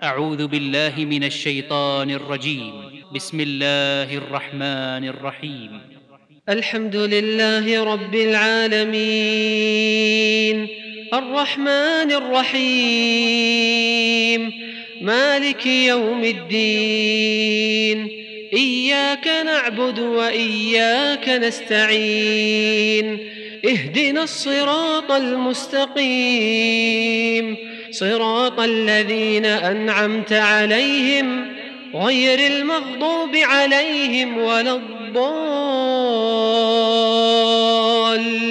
أعوذ بالله من الشيطان الرجيم. بسم الله الرحمن الرحيم. الحمد لله رب العالمين، الرحمن الرحيم، مالك يوم الدين. إياك نعبد وإياك نستعين، اهدنا الصراط المستقيم، صراط الذين أنعمت عليهم غير المغضوب عليهم ولا الضالين.